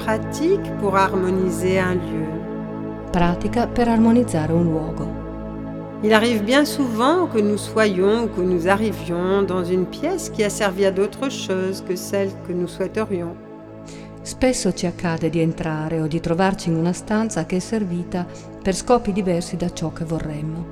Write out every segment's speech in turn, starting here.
pratique pour harmoniser un lieu. Pratica per armonizzare un luogo. Il arrive bien souvent que nous soyons ou que nous arrivions dans une pièce qui a servi à d'autre chose que celle que nous souhaiterions. Spesso ci accade di entrare o di trovarci in una stanza che è servita per scopi diversi da ciò che vorremmo.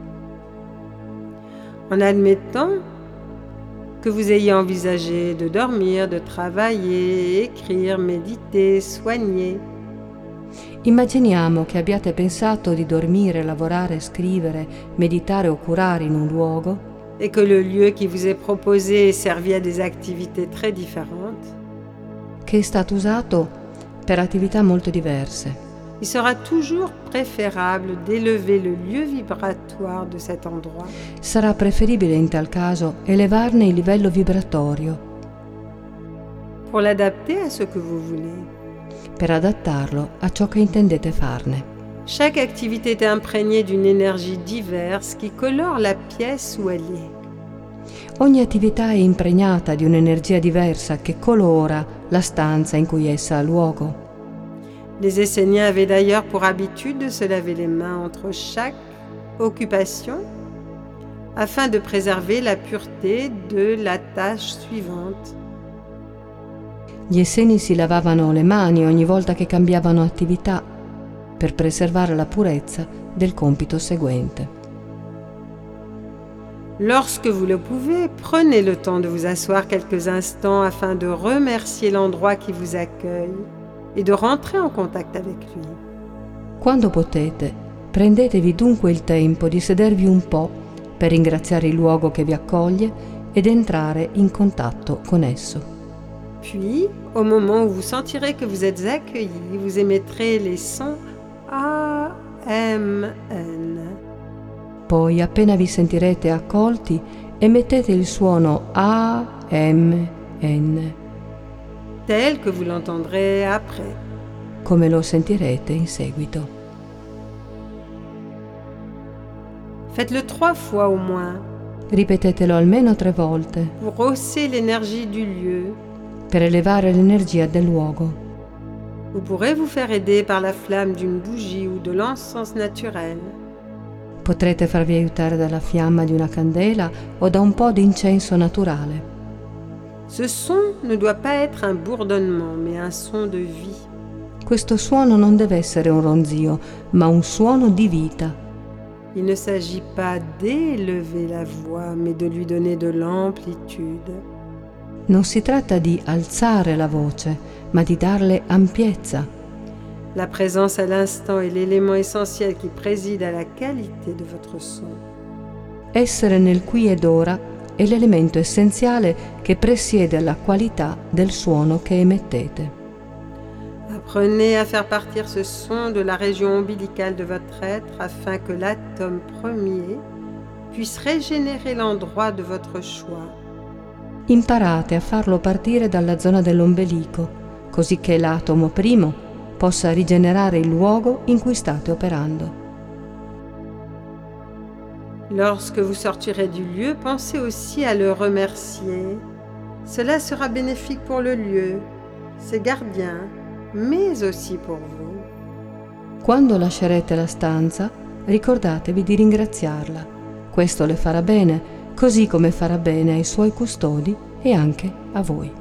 En admettant que vous ayez envisagé de dormir, de travailler, écrire, méditer, soigner. Immaginiamo che abbiate pensato di dormire, lavorare, scrivere, meditare o curare in un luogo Et que le lieu qui vous est proposé est servi à des activités très différentes. che è stato usato per attività molto diverse. Il sera toujours préférable d'élever le lieu vibratoire de cet endroit Sarà preferibile in tal caso elevarne il livello vibratorio pour l'adapter à ce que vous voulez. per adattarlo a ciò che intendete farne. Chaque activité est imprégnée d'une énergie diverse qui colore la pièce où elle est. Ogni attività è impregnata di un'energia diversa che colora la stanza in cui essa ha luogo. Les Esséniens avaient d'ailleurs pour habitude de se laver les mains entre chaque occupation afin de préserver la pureté de la tâche suivante. Gli Esseni si lavavano le mani ogni volta che cambiavano attività per preservare la purezza del compito seguente. Lorsque vous le pouvez, prenez le temps de vous asseoir quelques instants afin de remercier l'endroit qui vous accueille et de rentrer en contact avec lui. Quando potete, prendetevi dunque il tempo di sedervi un po' per ringraziare il luogo che vi accoglie ed entrare in contatto con esso. Puis, au moment où vous sentirez que vous êtes accueilli, vous émettrez les sons A, M, N. Poi, appena vi sentirete accolti, emettete il suono A, M, N, tel que vous l'entendrez après. come lo sentirete in seguito. Faites-le 3 fois au moins Ripetetelo almeno 3 volte pour hausser l'énergie du lieu. per elevare l'energia del luogo. Vous pourrez vous faire aider par la flamme d'une bougie ou de l'encens naturel. Potrete farvi aiutare dalla fiamma di una candela o da un po' di incenso naturale. Ce son ne doit pas être un bourdonnement, mais un son de vie. Questo suono non deve essere un ronzio, ma un suono di vita. Il ne s'agit pas d'élever la voix, mais de lui donner de l'amplitude. Non si tratta di alzare la voce, ma di darle ampiezza. La présence à l'instant est l'élément essentiel qui préside à la qualité de votre son. Essere nel qui ed ora è l'elemento essenziale che presiede alla qualità del suono che emettete. Apprenez à faire partir ce son de la région ombilicale de votre être afin que l'atome premier puisse régénérer l'endroit de votre choix. Imparate a farlo partire dalla zona dell'ombelico, così che l'atomo primo possa rigenerare il luogo in cui state operando. Lorsque vous sortirez du lieu, pensez aussi à le remercier. Cela sera bénéfique pour le lieu, ses gardiens, mais aussi pour vous. Quando lascerete la stanza, ricordatevi di ringraziarla. Questo le farà bene, così come farà bene ai suoi custodi e anche a voi.